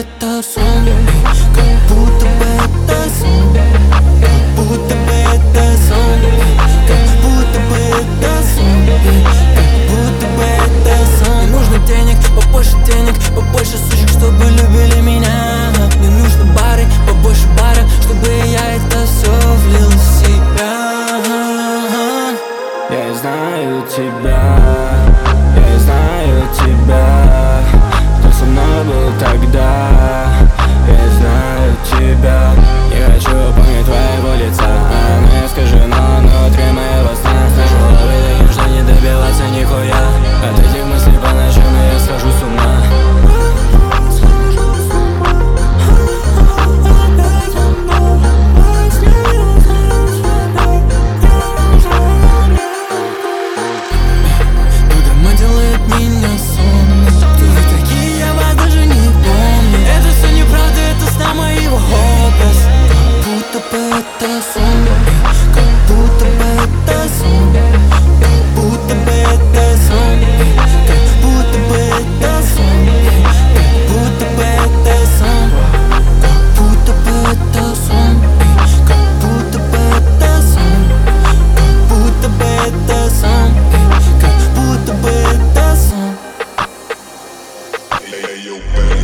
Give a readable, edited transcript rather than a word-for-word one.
это сон, как будто бы это сон, как будто бы это сон, как будто бы это сон, как будто бы это сон. Мне нужно денег, побольше сучек, чтобы любили меня. Мне нужно бары, побольше бара, чтобы я это все влил в себя. Я знаю тебя, я знаю тебя. Кто со мной был тогда? Я знаю тебя. Не хочу помнить твоего лица, но я скажу, но внутри моего сна слышу головы, что не добиваться нихуя. От этих мыслей по ночам я схожу с ума. Меня сонный. Кто вы такие, я вас даже не помню. Это все неправда, это сна моего образ. Как будто бы это сон, как будто бы это сон, как будто бы это сон, как будто бы это сон, как будто бы это сон, как будто бы это сон, как будто бы это сон, как будто бы это сон, как будто бы это сон. Hey, yo,